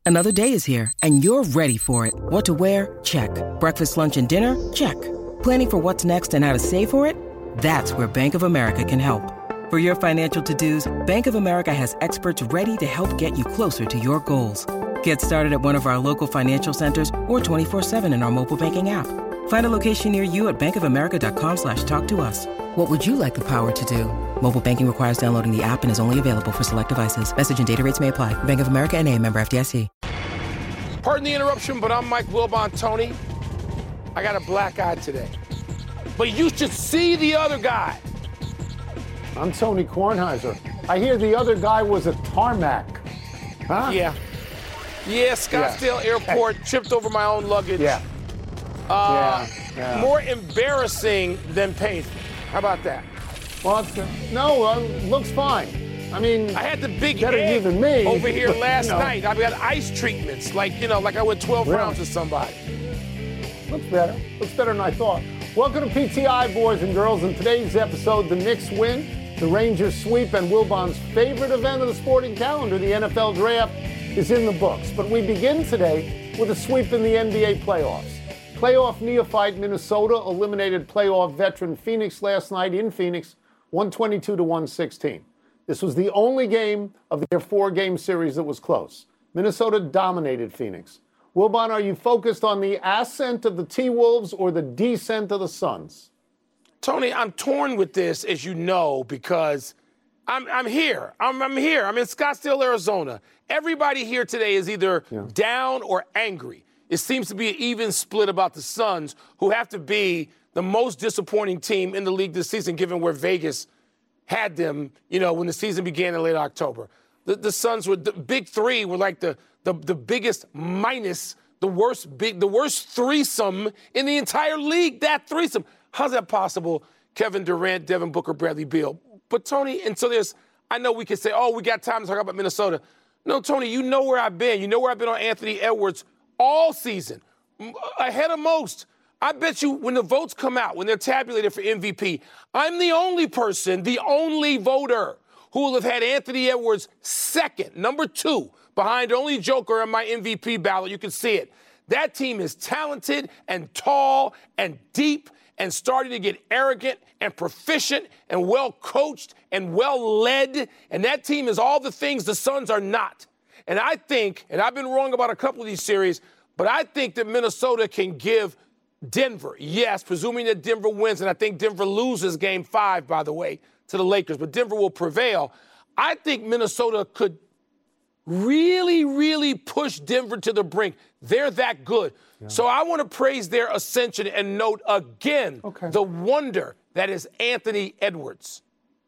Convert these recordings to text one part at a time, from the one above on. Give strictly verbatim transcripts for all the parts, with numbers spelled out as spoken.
Another day is here, and you're ready for it. What to wear? Check. Breakfast, lunch, and dinner? Check. Planning for what's next and how to save for it? That's where Bank of America can help. For your financial to-dos, Bank of America has experts ready to help get you closer to your goals. Get started at one of our local financial centers or twenty-four seven in our mobile banking app. Find a location near you at bankofamerica.com slash talk to us. What would you like the power to do? Mobile banking requires downloading the app and is only available for select devices. Message and data rates may apply. Bank of America N A, member F D I C. Pardon the interruption, but I'm Mike Wilbon. Tony, I got a black eye today. But you should see the other guy. I'm Tony Kornheiser. I hear the other guy was a tarmac. Huh? Yeah. Yeah, Scottsdale yeah. Airport, tripped over my own luggage. Yeah. Uh, yeah. yeah. More embarrassing than painful. How about that? Well, it's, uh, no, uh, looks fine. I mean, I had the big better egg than me over here but, last you know. night. I've got ice treatments, like, you know, like I went twelve really? rounds with somebody. Looks better. Looks better than I thought. Welcome to P T I, boys and girls. In today's episode, the Knicks win, the Rangers sweep, and Wilbon's favorite event of the sporting calendar, the N F L Draft, is in the books. But we begin today with a sweep in the N B A playoffs. Playoff neophyte Minnesota eliminated playoff veteran Phoenix last night in Phoenix, one twenty-two to one sixteen. This was the only game of their four-game series that was close. Minnesota dominated Phoenix. Wilbon, are you focused on the ascent of the T-Wolves or the descent of the Suns? Tony, I'm torn with this, as you know, because I'm, I'm here. I'm, I'm here. I'm in Scottsdale, Arizona. Everybody here today is either yeah. down or angry. It seems to be an even split about the Suns, who have to be the most disappointing team in the league this season, given where Vegas had them, you know, when the season began in late October. The, the Suns were, the big three were like the, the, the biggest minus, the worst big, the worst threesome in the entire league, that threesome. How's that possible? Kevin Durant, Devin Booker, Bradley Beal. But, Tony, and so there's, I know we can say, oh, we got time to talk about Minnesota. No, Tony, you know where I've been. You know where I've been on Anthony Edwards all season, ahead of most. I bet you when the votes come out, when they're tabulated for M V P, I'm the only person, the only voter who will have had Anthony Edwards second, number two, behind only Joker on my M V P ballot. You can see it. That team is talented and tall and deep and starting to get arrogant and proficient and well coached and well led. And that team is all the things the Suns are not. And I think, and I've been wrong about a couple of these series, but I think that Minnesota can give Denver, yes, presuming that Denver wins, and I think Denver loses game five, by the way, to the Lakers, but Denver will prevail. I think Minnesota could really, really push Denver to the brink. They're that good. Yeah. So I want to praise their ascension and note again okay. the wonder that is Anthony Edwards.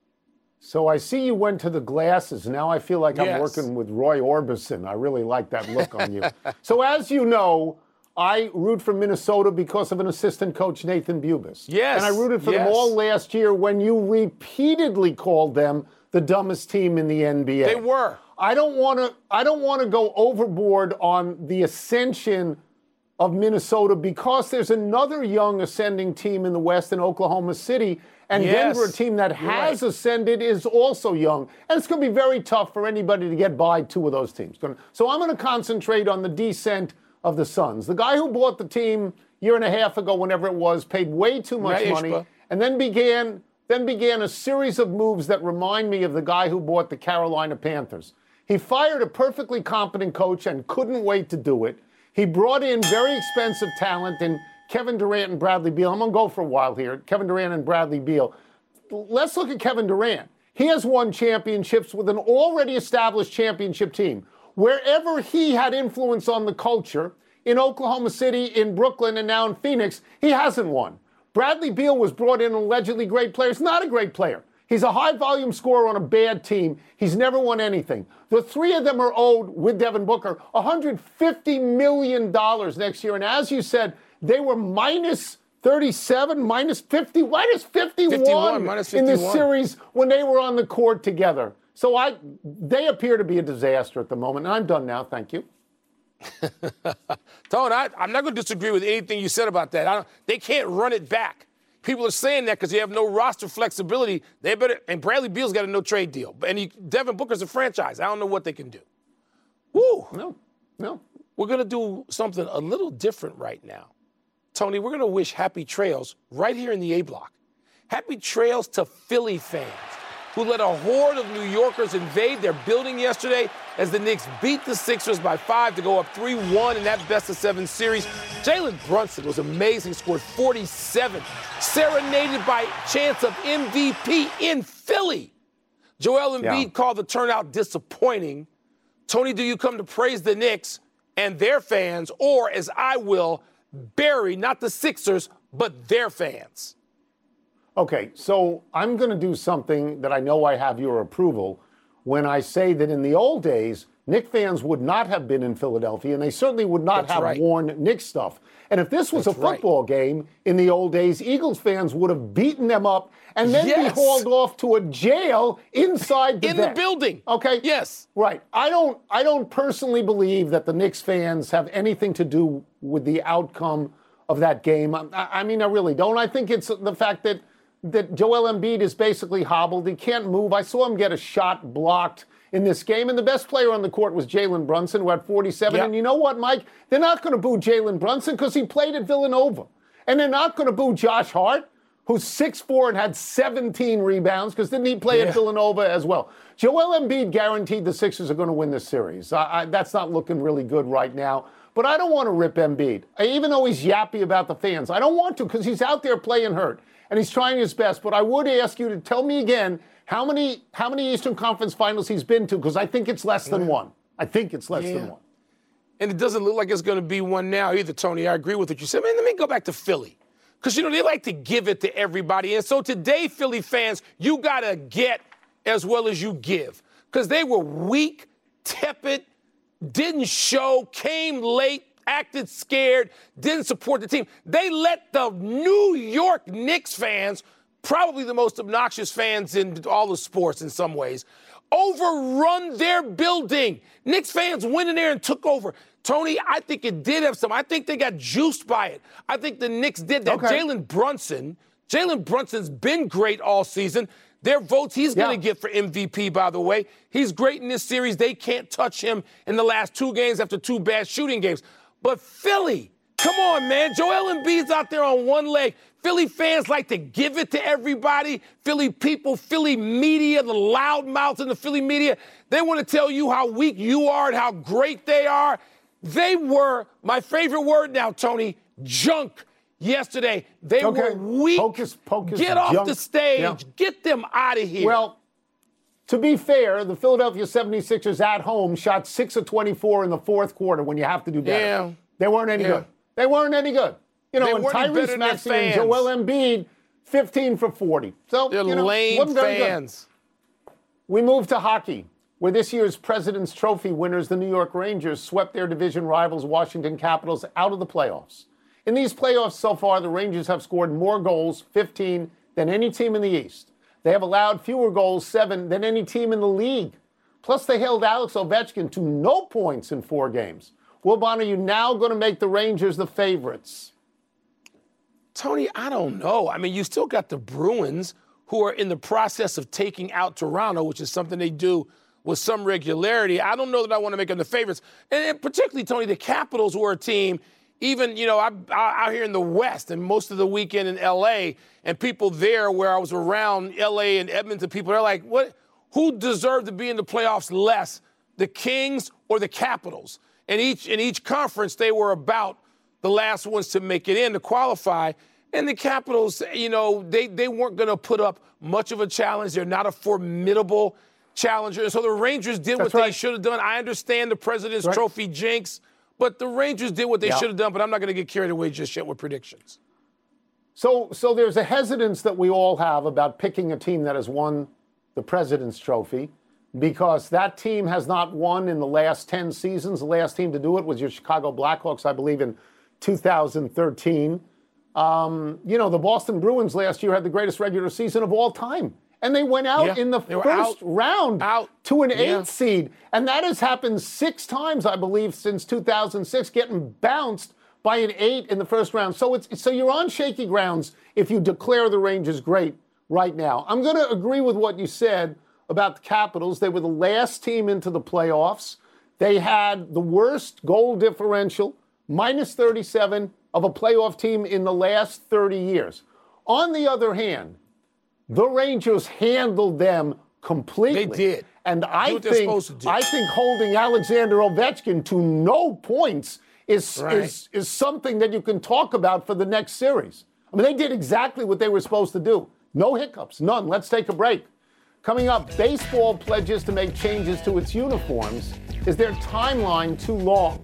So I see you went to the glasses. Now I feel like yes. I'm working with Roy Orbison. I really like that look on you. So as you know, I root for Minnesota because of an assistant coach, Nathan Bubis. Yes. And I rooted for yes. them all last year when you repeatedly called them the dumbest team in the N B A. They were. I don't want to I don't want to go overboard on the ascension of Minnesota because there's another young ascending team in the West in Oklahoma City. And yes. Denver, a team that has right. ascended, is also young. And it's going to be very tough for anybody to get by two of those teams. So I'm going to concentrate on the descent of the Suns. The guy who bought the team a year and a half ago, whenever it was, paid way too much yeah, money, Ishba. and then began then began a series of moves that remind me of the guy who bought the Carolina Panthers. He fired a perfectly competent coach and couldn't wait to do it. He brought in very expensive talent in Kevin Durant and Bradley Beal. I'm going to go for a while here. Kevin Durant and Bradley Beal. Let's look at Kevin Durant. He has won championships with an already established championship team. Wherever he had influence on the culture, in Oklahoma City, in Brooklyn, and now in Phoenix, he hasn't won. Bradley Beal was brought in an allegedly great player. He's not a great player. He's a high-volume scorer on a bad team. He's never won anything. The three of them are owed, with Devin Booker, one hundred fifty million dollars next year. And as you said, they were minus thirty-seven, minus fifty, minus fifty-one, fifty-one, minus fifty-one. in this series when they were on the court together. So I, they appear to be a disaster at the moment. And I'm done now. Thank you. Tone, I, I'm not going to disagree with anything you said about that. I don't, they can't run it back. People are saying that because you have no roster flexibility. They better, and Bradley Beal's got a no trade deal. And he, Devin Booker's a franchise. I don't know what they can do. Woo. No. No. We're going to do something a little different right now. Tony, we're going to wish happy trails right here in the A block. Happy trails to Philly fans who let a horde of New Yorkers invade their building yesterday as the Knicks beat the Sixers by five to go up three one in that best-of-seven series. Jalen Brunson was amazing, scored forty-seven, serenaded by chance of M V P in Philly. Joel Embiid yeah. called the turnout disappointing. Tony, do you come to praise the Knicks and their fans, or, as I will, bury not the Sixers, but their fans? Okay, so I'm going to do something that I know I have your approval when I say that in the old days, Knicks fans would not have been in Philadelphia, and they certainly would not That's have right. worn Knicks stuff. And if this was That's a football right. game in the old days, Eagles fans would have beaten them up and then yes. be hauled off to a jail inside the in vet. the building. Okay. Yes. Right. I don't. I don't personally believe that the Knicks fans have anything to do with the outcome of that game. I, I mean, I really don't. I think it's the fact that that Joel Embiid is basically hobbled. He can't move. I saw him get a shot blocked in this game, and the best player on the court was Jalen Brunson, who had forty-seven. Yep. And you know what, Mike? They're not going to boo Jalen Brunson because he played at Villanova. And they're not going to boo Josh Hart, who's six foot four and had seventeen rebounds, because didn't he play yeah. at Villanova as well? Joel Embiid guaranteed the Sixers are going to win this series. I, I, that's not looking really good right now. But I don't want to rip Embiid, even though he's yappy about the fans. I don't want to, because he's out there playing hurt, and he's trying his best. But I would ask you to tell me again how many how many Eastern Conference Finals he's been to, because I think it's less than one. I think it's less yeah. than one. And it doesn't look like it's going to be one now either, Tony. I agree with what you said. Man, let me go back to Philly. Because, you know, they like to give it to everybody. And so today, Philly fans, you got to get as well as you give. Because they were weak, tepid, didn't show, came late, acted scared, didn't support the team. They let the New York Knicks fans, probably the most obnoxious fans in all of sports in some ways, overrun their building. Knicks fans went in there and took over. Tony, I think it did have some. I think they got juiced by it. I think the Knicks did that. Okay. Jalen Brunson, Jalen Brunson's been great all season. Their votes he's Yeah. going to get for M V P, by the way. He's great in this series. They can't touch him in the last two games after two bad shooting games. But Philly, come on, man. Joel Embiid's out there on one leg. Philly fans like to give it to everybody. Philly people, Philly media, the loudmouths in the Philly media, they want to tell you how weak you are and how great they are. They were, my favorite word now, Tony, junk yesterday. They Okay. were weak. Hocus pocus, Get off junk. the stage. Yeah. Get them out of here. Well, to be fair, the Philadelphia seventy-sixers at home shot six of twenty-four in the fourth quarter when you have to do better. Yeah. They weren't any Yeah. good. They weren't any good. You know, They and weren't any better Tyrese than their Maxey and fans. Joel Embiid, fifteen for forty. So, They're you know, lame wasn't very good. fans. We move to hockey, where this year's President's Trophy winners, the New York Rangers, swept their division rivals, Washington Capitals, out of the playoffs. In these playoffs so far, the Rangers have scored more goals, fifteen, than any team in the East. They have allowed fewer goals, seven, than any team in the league. Plus, they held Alex Ovechkin to no points in four games. Wilbon, are you now going to make the Rangers the favorites? Tony, I don't know. I mean, you still got the Bruins, who are in the process of taking out Toronto, which is something they do with some regularity. I don't know that I want to make them the favorites. And, and particularly, Tony, the Capitals were a team, even, you know, I, I, out here in the West and most of the weekend in L A, and people there where I was around L A and Edmonton, people are like, what? Who deserved to be in the playoffs less, the Kings or the Capitals? And each in each conference, they were about the last ones to make it in, to qualify. And the Capitals, you know, they, they weren't going to put up much of a challenge. They're not a formidable challenger. And so the Rangers did That's what right. they should have done. I understand the President's Right. Trophy jinx, but the Rangers did what they Yeah. should have done. But I'm not going to get carried away just yet with predictions. So, so there's a hesitance that we all have about picking a team that has won the President's Trophy, because that team has not won in the last ten seasons. The last team to do it was your Chicago Blackhawks, I believe, in two thousand thirteen. Um, you know, the Boston Bruins last year had the greatest regular season of all time. And they went out Yeah, in the they were first out. round Out. to an Yeah. eight seed. And that has happened six times, I believe, since two thousand six, getting bounced by an eight in the first round. So it's so you're on shaky grounds if you declare the Rangers great right now. I'm going to agree with what you said about the Capitals. They were the last team into the playoffs. They had the worst goal differential, minus thirty-seven, of a playoff team in the last thirty years. On the other hand, the Rangers handled them completely. They did. And I think I think holding Alexander Ovechkin to no points is, right. is is something that you can talk about for the next series. I mean, they did exactly what they were supposed to do. No hiccups, none. Let's take a break. Coming up, baseball pledges to make changes to its uniforms. Is their timeline too long?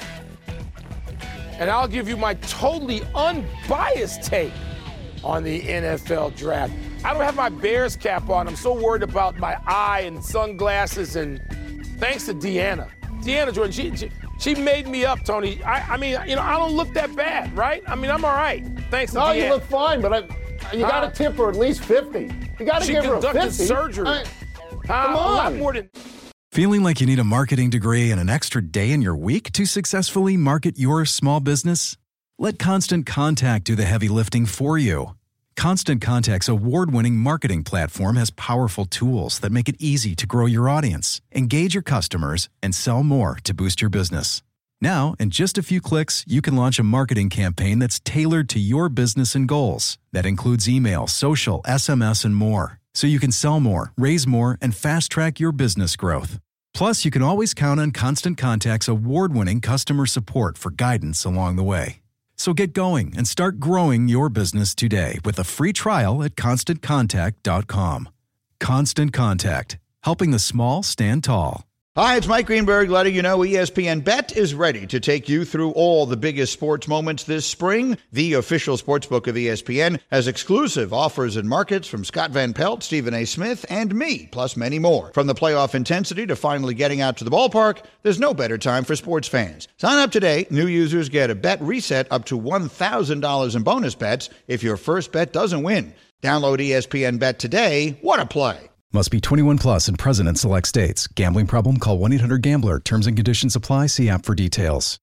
And I'll give you my totally unbiased take on the N F L draft. I don't have my Bears cap on. I'm so worried about my eye and sunglasses, and thanks to Deanna. Deanna Jordan, she, she, she made me up, Tony. I, I mean, you know, I don't look that bad, right? I mean, I'm all right. Thanks to no, Deanna. You look fine, but I, you got to uh, tip her at least fifty. You got to give her a fifty. She conducted surgery. I, uh, come on. A lot more than... Feeling like you need a marketing degree and an extra day in your week to successfully market your small business? Let Constant Contact do the heavy lifting for you. Constant Contact's award-winning marketing platform has powerful tools that make it easy to grow your audience, engage your customers, and sell more to boost your business. Now, in just a few clicks, you can launch a marketing campaign that's tailored to your business and goals. That includes email, social, S M S, and more. So you can sell more, raise more, and fast-track your business growth. Plus, you can always count on Constant Contact's award-winning customer support for guidance along the way. So get going and start growing your business today with a free trial at constant contact dot com. Constant Contact, helping the small stand tall. Hi, it's Mike Greenberg letting you know E S P N Bet is ready to take you through all the biggest sports moments this spring. The official sportsbook of E S P N has exclusive offers and markets from Scott Van Pelt, Stephen A. Smith, and me, plus many more. From the playoff intensity to finally getting out to the ballpark, there's no better time for sports fans. Sign up today. New users get a bet reset up to one thousand dollars in bonus bets if your first bet doesn't win. Download E S P N Bet today. What a play. Must be twenty-one plus and present in select states. Gambling problem? Call one eight hundred gambler. Terms and conditions apply. See app for details.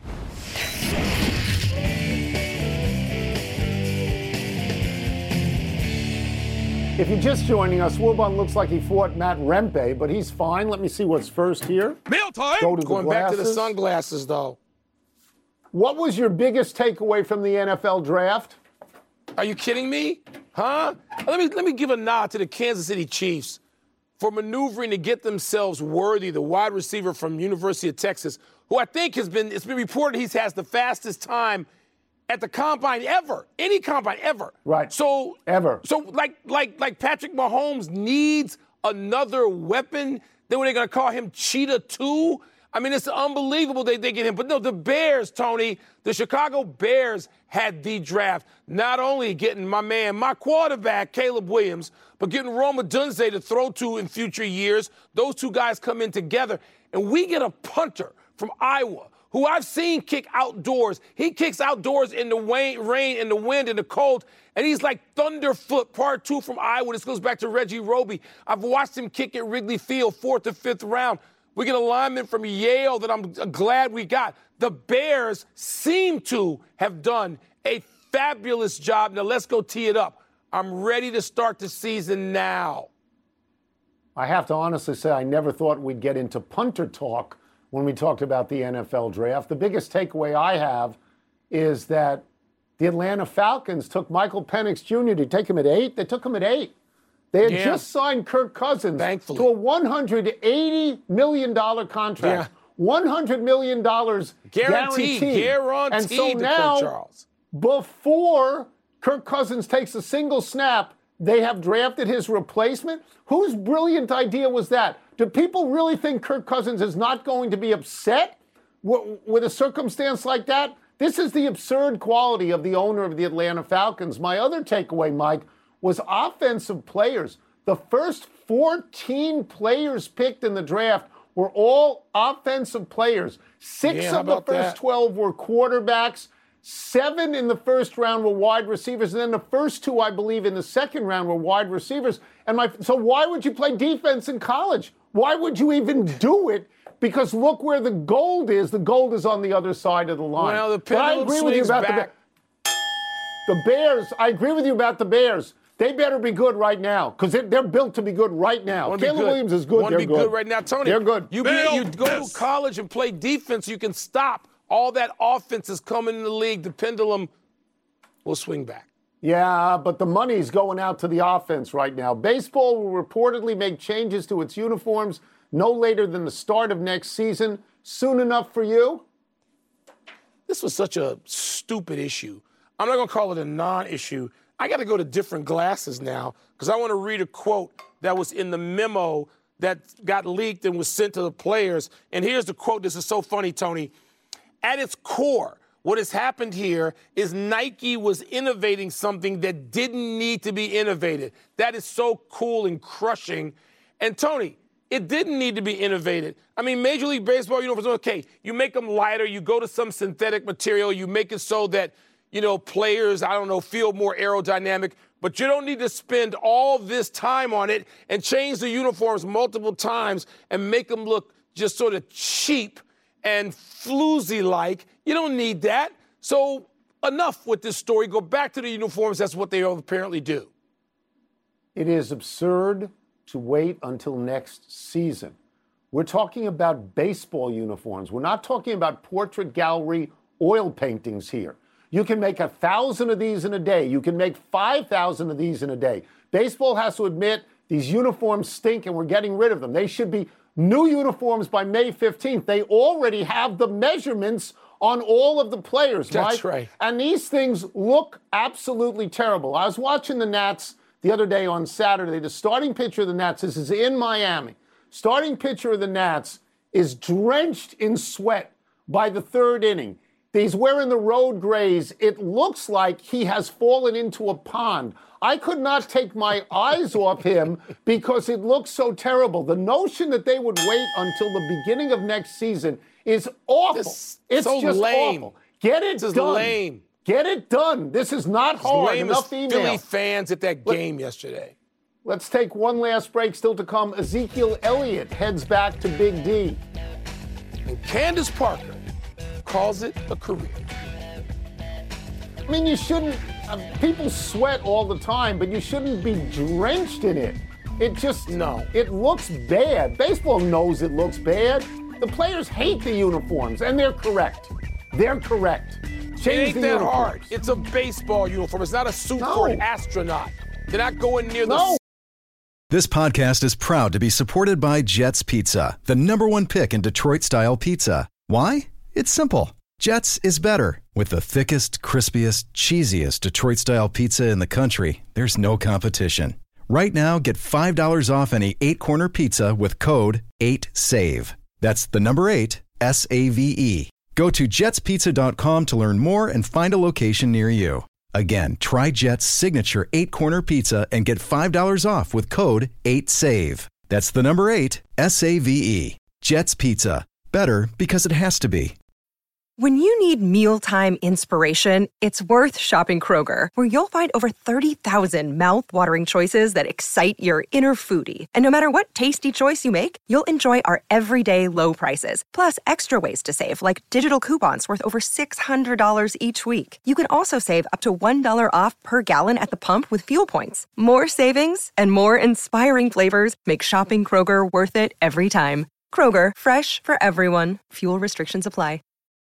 If you're just joining us, Wilbon looks like he fought Matt Rempe, but he's fine. Let me see what's first here. Meal time! Go to Going the back to the sunglasses, though. What was your biggest takeaway from the N F L draft? Are you kidding me? Huh? Let me let me give a nod to the Kansas City Chiefs for maneuvering to get themselves Worthy, the wide receiver from University of Texas, who I think has been, it's been reported he has the fastest time at the combine ever, any combine ever. Right. So ever. So like like like Patrick Mahomes needs another weapon. Then were they going to call him Cheetah two? I mean, it's unbelievable they, they get him. But no, the Bears, Tony, the Chicago Bears had the draft. Not only getting my man, my quarterback, Caleb Williams, but getting Rome Odunze to throw to in future years. Those two guys come in together. And we get a punter from Iowa who I've seen kick outdoors. He kicks outdoors in the rain, in the wind, in the cold. And he's like Thunderfoot, part two from Iowa. This goes back to Reggie Roby. I've watched him kick at Wrigley Field, fourth or fifth round. We get a lineman from Yale that I'm glad we got. The Bears seem to have done a fabulous job. Now let's go tee it up. I'm ready to start the season now. I have to honestly say I never thought we'd get into punter talk when we talked about the N F L draft. The biggest takeaway I have is that the Atlanta Falcons took Michael Penix Junior to take him at eight. They took him at eight. They had yeah. just signed Kirk Cousins Thankfully. to a one hundred eighty million dollars contract. Yeah. one hundred million dollars guaranteed. Guaranteed. Guaranteed. And so to now, Kirk Charles. Before Kirk Cousins takes a single snap, they have drafted his replacement? Whose brilliant idea was that? Do people really think Kirk Cousins is not going to be upset w- with a circumstance like that? This is the absurd quality of the owner of the Atlanta Falcons. My other takeaway, Mike, was offensive players. The first fourteen players picked in the draft were all offensive players. Six yeah, of the first that? twelve were quarterbacks. Seven in the first round were wide receivers. And then the first two, I believe, in the second round were wide receivers. And my so why would you play defense in college? Why would you even do it? Because look where the gold is. The gold is on the other side of the line. Well, the but I pendulum agree with you swings about back. the, the Bears. I agree with you about the Bears. They better be good right now because they're, they're built to be good right now. Caleb Williams is good. Want to They're be good. good right now, Tony. They're good. You, be, you go to college and play defense, you can stop. All that offense is coming in the league. The pendulum will swing back. Yeah, but the money's going out to the offense right now. Baseball will reportedly make changes to its uniforms no later than the start of next season. Soon enough for you? This was such a stupid issue. I'm not going to call it a non-issue. I got to go to different glasses now because I want to read a quote that was in the memo that got leaked and was sent to the players. And here's the quote. This is so funny, Tony. At its core, what has happened here is Nike was innovating something that didn't need to be innovated. That is so cool and crushing. And, Tony, it didn't need to be innovated. I mean, Major League Baseball uniforms, okay, you make them lighter, you go to some synthetic material, you make it so that, you know, players, I don't know, feel more aerodynamic, but you don't need to spend all this time on it and change the uniforms multiple times and make them look just sort of cheap and floozy-like. You don't need that. So enough with this story. Go back to the uniforms. That's what they apparently do. It is absurd to wait until next season. We're talking about baseball uniforms. We're not talking about portrait gallery oil paintings here. You can make a thousand of these in a day. You can make five thousand of these in a day. Baseball has to admit these uniforms stink and we're getting rid of them. They should be new uniforms by May fifteenth. They already have the measurements on all of the players, That's Mike. right. And these things look absolutely terrible. I was watching the Nats the other day on Saturday. The starting pitcher of the Nats, this is in Miami, starting pitcher of the Nats is drenched in sweat by the third inning. He's wearing the road grays. It looks like he has fallen into a pond. I could not take my eyes off him because it looks so terrible. The notion that they would wait until the beginning of next season is awful. This it's so just lame. awful. Get it This is done. lame. Get it done. This is not As hard. lame Enough as email. Philly fans at that Let- game yesterday. Let's take one last break. Still to come, Ezekiel Elliott heads back to Big D. And Candace Parker calls it a career. I mean, you shouldn't, uh, people sweat all the time, but you shouldn't be drenched in it. It just, No. It looks bad. Baseball knows it looks bad. The players hate the uniforms, and they're correct. They're correct. Change It ain't the that uniforms. hard. It's a baseball uniform. It's not a suit No. for an astronaut. They're not going near the No. This podcast is proud to be supported by Jets Pizza, the number one pick in Detroit-style pizza. Why? It's simple. Jets is better. With the thickest, crispiest, cheesiest Detroit-style pizza in the country, there's no competition. Right now, get five dollars off any eight-corner pizza with code eight save. That's the number eight, S A V E. Go to jets pizza dot com to learn more and find a location near you. Again, try Jet's signature eight-corner pizza and get five dollars off with code eight save. That's the number eight, S A V E. Jet's Pizza. Better because it has to be. When you need mealtime inspiration, it's worth shopping Kroger, where you'll find over thirty thousand mouth-watering choices that excite your inner foodie. And no matter what tasty choice you make, you'll enjoy our everyday low prices, plus extra ways to save, like digital coupons worth over six hundred dollars each week. You can also save up to one dollar off per gallon at the pump with fuel points. More savings and more inspiring flavors make shopping Kroger worth it every time. Kroger, fresh for everyone. Fuel restrictions apply.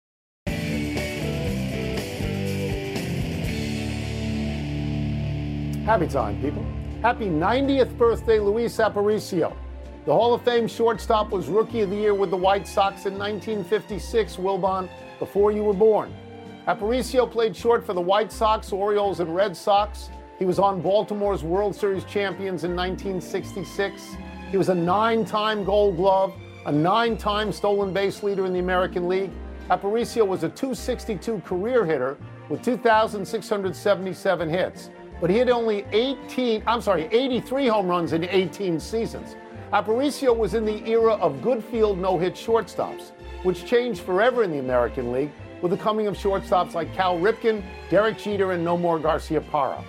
Happy time, people. Happy ninetieth birthday, Luis Aparicio. The Hall of Fame shortstop was Rookie of the Year with the White Sox in nineteen fifty-six, Wilbon, before you were born. Aparicio played short for the White Sox, Orioles, and Red Sox. He was on Baltimore's World Series champions in nineteen sixty-six. He was a nine-time Gold Glove, a nine-time stolen base leader in the American League. Aparicio was a two sixty-two career hitter with two thousand six hundred seventy-seven hits. But he had only eighteen, I'm sorry, eighty-three home runs in eighteen seasons. Aparicio was in the era of good field no-hit shortstops, which changed forever in the American League with the coming of shortstops like Cal Ripken, Derek Jeter, and Nomar Garciaparra.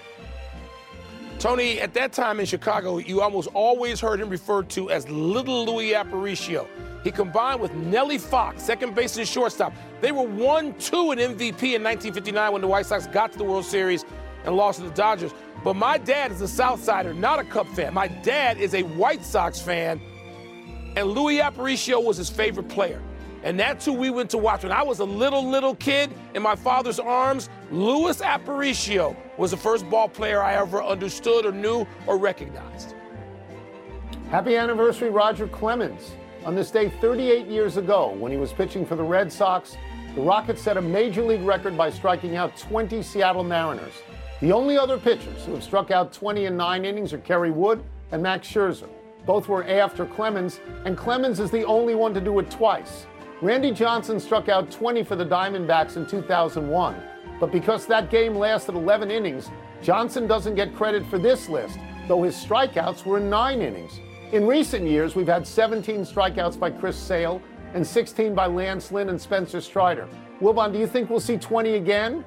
Tony, at that time in Chicago, you almost always heard him referred to as Little Louis Aparicio. He combined with Nellie Fox, second base and shortstop. They were one two in M V P in nineteen fifty-nine when the White Sox got to the World Series and lost to the Dodgers. But my dad is a Southsider, not a Cub fan. My dad is a White Sox fan, and Louis Aparicio was his favorite player. And that's who we went to watch. When I was a little, little kid in my father's arms, Louis Aparicio was the first ball player I ever understood or knew or recognized. Happy anniversary, Roger Clemens. On this day thirty-eight years ago, when he was pitching for the Red Sox, the Rockets set a major league record by striking out twenty Seattle Mariners. The only other pitchers who have struck out twenty in nine innings are Kerry Wood and Max Scherzer. Both were after Clemens, and Clemens is the only one to do it twice. Randy Johnson struck out twenty for the Diamondbacks in two thousand one. But because that game lasted eleven innings, Johnson doesn't get credit for this list, though his strikeouts were in nine innings. In recent years, we've had seventeen strikeouts by Chris Sale and sixteen by Lance Lynn and Spencer Strider. Wilbon, do you think we'll see twenty again?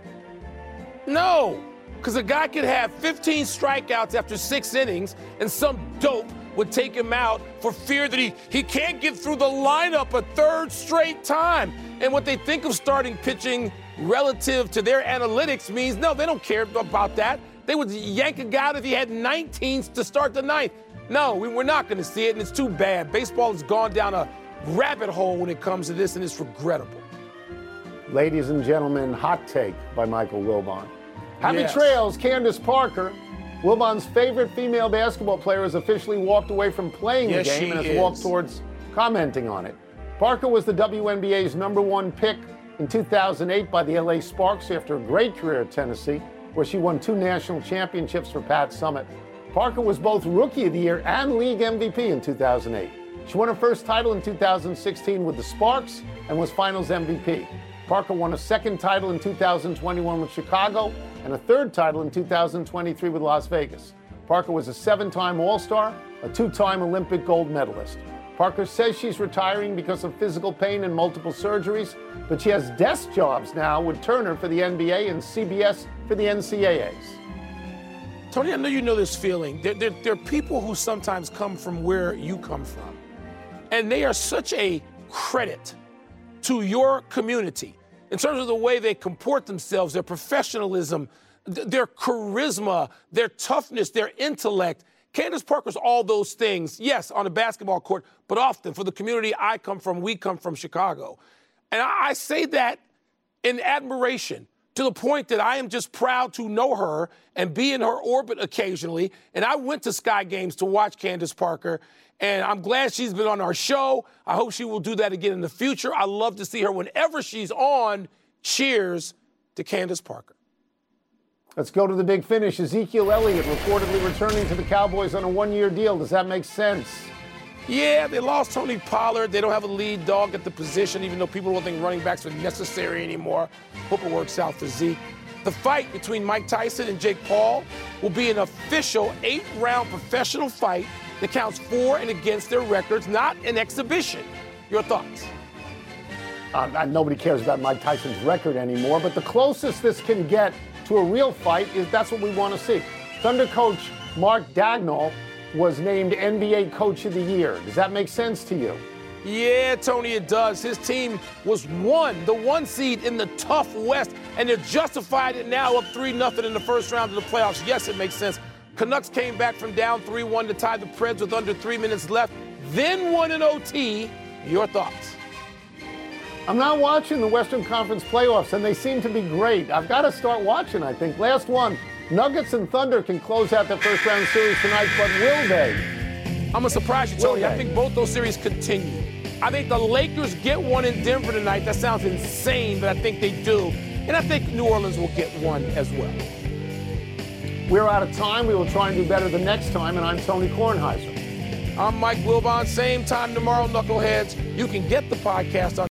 No, because a guy could have fifteen strikeouts after six innings and some dope would take him out for fear that he, he can't get through the lineup a third straight time. And what they think of starting pitching relative to their analytics means, no, they don't care about that. They would yank a guy out if he had nineteen to start the ninth. No, we, we're not going to see it, and it's too bad. Baseball has gone down a rabbit hole when it comes to this, and it's regrettable. Ladies and gentlemen, hot take by Michael Wilbon. Happy Yes. trails, Candace Parker. Wilbon's favorite female basketball player has officially walked away from playing Yes, the game she and has is. walked towards commenting on it. Parker was the W N B A's number one pick in two thousand eight by the L A Sparks after a great career at Tennessee, where she won two national championships for Pat Summitt. Parker was both Rookie of the Year and League M V P in two thousand eight. She won her first title in two thousand sixteen with the Sparks and was Finals M V P. Parker won a second title in two thousand twenty-one with Chicago and a third title in two thousand twenty-three with Las Vegas. Parker was a seven-time All-Star, a two-time Olympic gold medalist. Parker says she's retiring because of physical pain and multiple surgeries, but she has desk jobs now with Turner for the N B A and C B S for the N C double A's. Tony, I know you know this feeling. There, there, there are people who sometimes come from where you come from, and they are such a credit to your community in terms of the way they comport themselves, their professionalism, th- their charisma, their toughness, their intellect. Candace Parker's all those things, yes, on the basketball court, but often for the community I come from, we come from Chicago. And I, I say that in admiration, to the point that I am just proud to know her and be in her orbit occasionally. And I went to Sky Games to watch Candace Parker, and I'm glad she's been on our show. I hope she will do that again in the future. I love to see her whenever she's on. Cheers to Candace Parker. Let's go to the big finish. Ezekiel Elliott reportedly returning to the Cowboys on a one-year deal. Does that make sense? Yeah, they lost Tony Pollard. They don't have a lead dog at the position, even though people don't think running backs are necessary anymore. Hope it works out for Zeke. The fight between Mike Tyson and Jake Paul will be an official eight-round professional fight that counts for and against their records, not an exhibition. Your thoughts? Uh, nobody cares about Mike Tyson's record anymore, but the closest this can get to a real fight is that's what we want to see. Thunder coach Mark Dagnall was named N B A Coach of the Year. Does that make sense to you? Yeah, Tony, it does. His team was one, the one seed in the tough West, and they're justified it now up three nothing in the first round of the playoffs. Yes, it makes sense. Canucks came back from down three one to tie the Preds with under three minutes left, then won in O T. Your thoughts? I'm not watching the Western Conference playoffs, and they seem to be great. I've got to start watching, I think. Last one, Nuggets and Thunder can close out the first round series tonight, but will they? I'm going to surprise you, Tony. I think both those series continue. I think the Lakers get one in Denver tonight. That sounds insane, but I think they do. And I think New Orleans will get one as well. We're out of time. We will try and do better the next time, and I'm Tony Kornheiser. I'm Mike Wilbon. Same time tomorrow, Knuckleheads. You can get the podcast on